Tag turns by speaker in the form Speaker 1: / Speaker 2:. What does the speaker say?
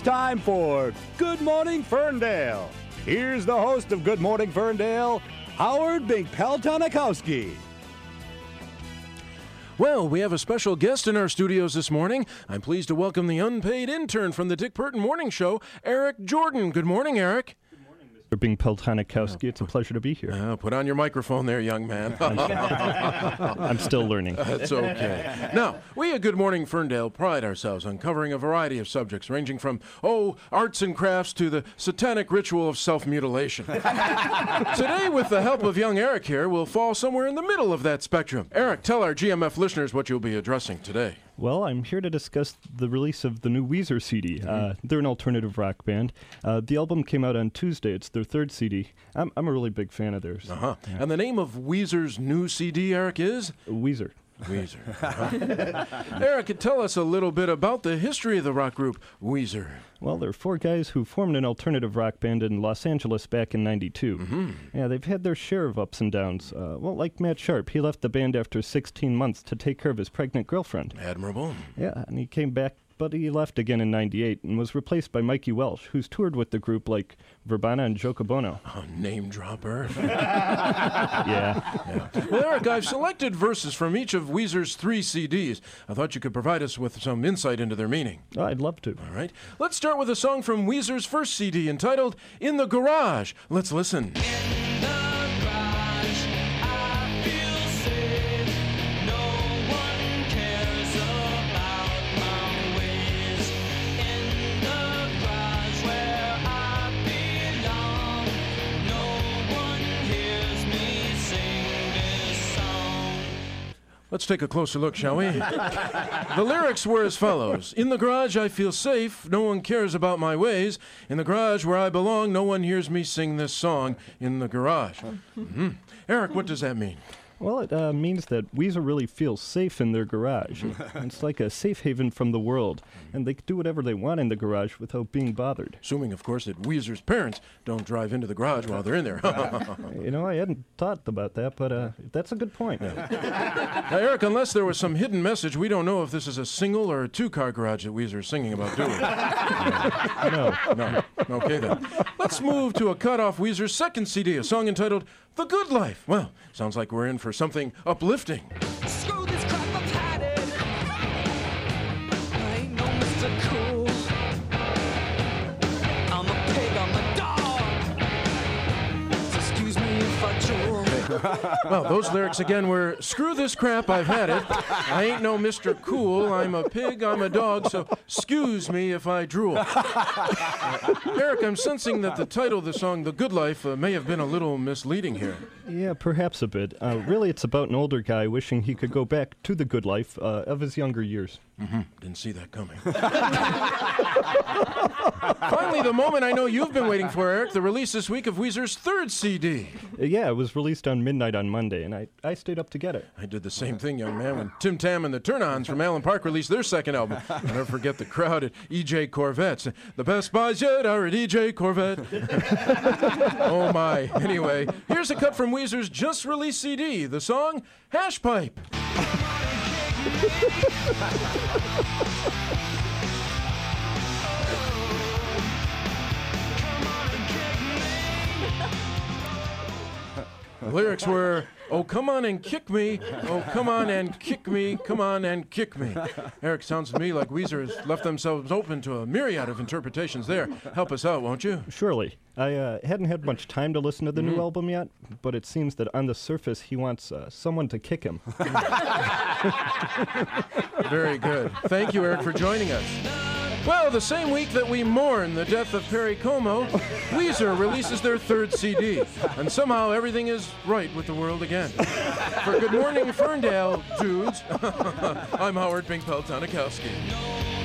Speaker 1: time for Good Morning Ferndale. Here's the host of Good Morning Ferndale, Howard Bink Peltonikowski.
Speaker 2: Well, we have a special guest in our studios this morning. I'm pleased to welcome the unpaid intern from the Dick Burton Morning Show, Eric Jordan. Good morning, Eric.
Speaker 3: Good morning, Mr. Bing Peltonikowski. It's a pleasure to be here.
Speaker 2: Put on your microphone there, young man.
Speaker 3: I'm still learning.
Speaker 2: That's okay. Now, we at Good Morning Ferndale pride ourselves on covering a variety of subjects, ranging from, arts and crafts to the satanic ritual of self-mutilation. Today, with the help of young Eric here, we'll fall somewhere in the middle of that spectrum. Eric, tell our GMF listeners what you'll be addressing today.
Speaker 3: Well, I'm here to discuss the release of the new Weezer CD. They're an alternative rock band. The album came out on Tuesday. It's their third CD. I'm a really big fan of theirs.
Speaker 2: Yeah. And the name of Weezer's new CD, Eric, is?
Speaker 3: Weezer.
Speaker 2: Eric, tell us a little bit about the history of the rock group Weezer.
Speaker 3: Well, there are four guys who formed an alternative rock band in Los Angeles back in '92. Yeah, they've had their share of ups and downs. Like Matt Sharp, he left the band after 16 months to take care of his pregnant girlfriend.
Speaker 2: Admirable.
Speaker 3: Yeah, and he came back, but he left again in '98 and was replaced by Mikey Welsh, who's toured with the group like Verbana and Jocobono.
Speaker 2: Oh, name dropper.
Speaker 3: Yeah.
Speaker 2: Well, Eric, I've selected verses from each of Weezer's 3 CDs. I thought you could provide us with some insight into their meaning.
Speaker 3: I'd love to.
Speaker 2: All right. Let's start with a song from Weezer's first CD entitled In the Garage. Let's listen. Let's take a closer look, shall we? The lyrics were as follows. In the garage I feel safe, no one cares about my ways. In the garage where I belong, no one hears me sing this song. In the garage. Eric, what does that mean?
Speaker 3: Well, it means that Weezer really feels safe in their garage. It's like a safe haven from the world, and they can do whatever they want in the garage without being bothered.
Speaker 2: Assuming, of course, that Weezer's parents don't drive into the garage while they're in there.
Speaker 3: I hadn't thought about that, but that's a good point.
Speaker 2: Now, Eric, unless there was some hidden message, we don't know if this is a single or a two-car garage that Weezer is singing about, do we? No. Okay, then. Let's move to a cut off Weezer's second CD, a song entitled The Good Life. Well, sounds like we're in for something uplifting.
Speaker 4: Screw this crap, I've had it. I ain't no Mr. Cool. I'm a pig, I'm a dog. So excuse me if I drool.
Speaker 2: Well, those lyrics again were, screw this crap, I've had it. I ain't no Mr. Cool. I'm a pig, I'm a dog, so excuse me if I drool. Eric, I'm sensing that the title of the song, The Good Life, may have been a little misleading here.
Speaker 3: Yeah, perhaps a bit. Really, it's about an older guy wishing he could go back to the good life of his younger years.
Speaker 2: Didn't see that coming. Finally, the moment I know you've been waiting for, Eric, the release this week of Weezer's third CD.
Speaker 3: Yeah, it was released on midnight on Monday, and I stayed up to get it.
Speaker 2: I did the same thing, young man, when Tim Tam and the Turn-Ons from Allen Park released their second album. I'll never forget the crowd at EJ Corvettes. The best buys yet are at EJ Corvette. Oh, my. Anyway, here's a cut from Weezer's just-released CD, the song Hash Pipe. The lyrics were, oh, come on and kick me. Oh, come on and kick me. Come on and kick me. Eric, sounds to me like Weezer has left themselves open to a myriad of interpretations there. Help us out, won't you?
Speaker 3: Surely. I hadn't had much time to listen to the new album yet, but it seems that on the surface he wants someone to kick him.
Speaker 2: Very good. Thank you, Eric, for joining us. Well, the same week that we mourn the death of Perry Como, Weezer releases their third CD, and somehow everything is right with the world again. For Good Morning Ferndale, dudes, I'm Howard Bink Peltonikowski.